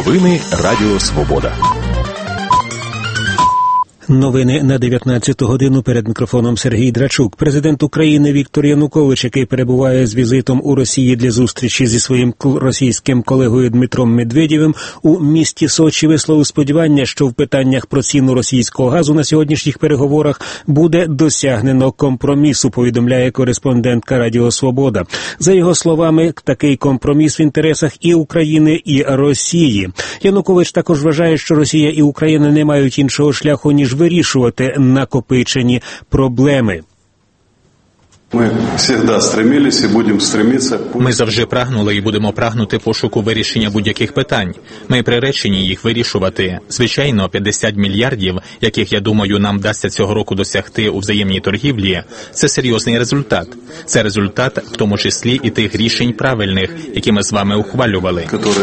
Новини Радіо Свобода. Новини на 19 годину. Перед мікрофоном Сергій Драчук. Президент України Віктор Янукович, який перебуває з візитом у Росії для зустрічі зі своїм російським колегою Дмитром Медведєвим, у місті Сочі висловив сподівання, що в питаннях про ціну російського газу на сьогоднішніх переговорах буде досягнено компромісу, повідомляє кореспондентка Радіо Свобода. За його словами, такий компроміс в інтересах і України, і Росії. Янукович також вважає, що Росія і Україна не мають іншого шляху, ніж вирішувати накопичені проблеми. Ми завжди прагнули і будемо прагнути пошуку вирішення будь-яких питань. Ми приречені їх вирішувати. Звичайно, 50 мільярдів, яких, я думаю, нам вдасться цього року досягти у взаємній торгівлі, це серйозний результат. Це результат, в тому числі, і тих рішень правильних, які ми з вами ухвалювали.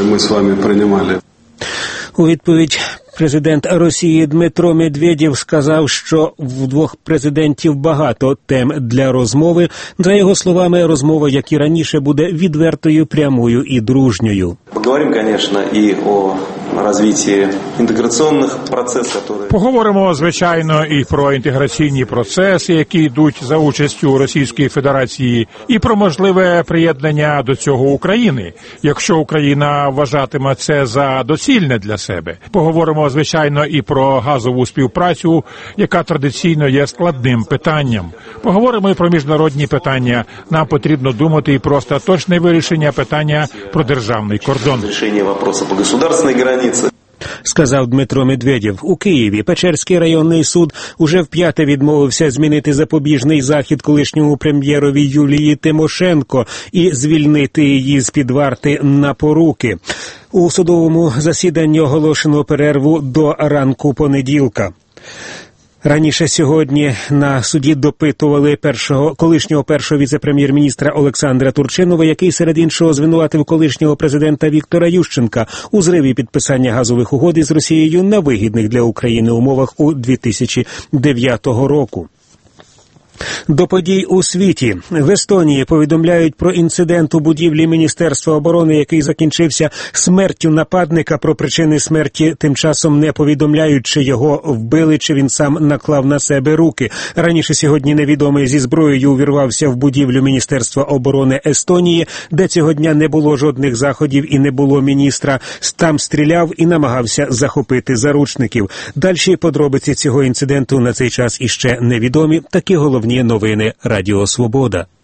У відповідь президент Росії Дмитро Медведєв сказав, що в двох президентів багато тем для розмови. За його словами, розмова, як і раніше, буде відвертою, прямою і дружньою. Поговоримо, звісно, і о розвитку інтеграційних процесів. Поговоримо, звичайно, і про інтеграційні процеси, які йдуть за участю Російської Федерації, і про можливе приєднання до цього України, якщо Україна вважатиме це за доцільне для себе. Поговоримо, звичайно, і про газову співпрацю, яка традиційно є складним питанням. Поговоримо і про міжнародні питання. Нам потрібно думати і про остаточне вирішення питання про державний кордон. Рішення питання по государственній границі. Сказав Дмитро Медведєв. У Києві Печерський районний суд уже вп'яте відмовився змінити запобіжний захід колишньому прем'єрові Юлії Тимошенко і звільнити її з-під варти на поруки. У судовому засіданні оголошено перерву до ранку понеділка. Раніше сьогодні на суді допитували колишнього першого віце-прем'єр-міністра Олександра Турчинова, який серед іншого звинуватив колишнього президента Віктора Ющенка у зриві підписання газових угод із Росією на вигідних для України умовах у 2009 року. До подій у світі. В Естонії повідомляють про інцидент у будівлі Міністерства оборони, який закінчився смертю нападника. Про причини смерті тим часом не повідомляють, чи його вбили, чи він сам наклав на себе руки. Раніше сьогодні невідомий зі зброєю увірвався в будівлю Міністерства оборони Естонії, де цього дня не було жодних заходів і не було міністра. Там стріляв і намагався захопити заручників. Дальші подробиці цього інциденту на цей час іще невідомі. Такі головні новини Радіо Свобода.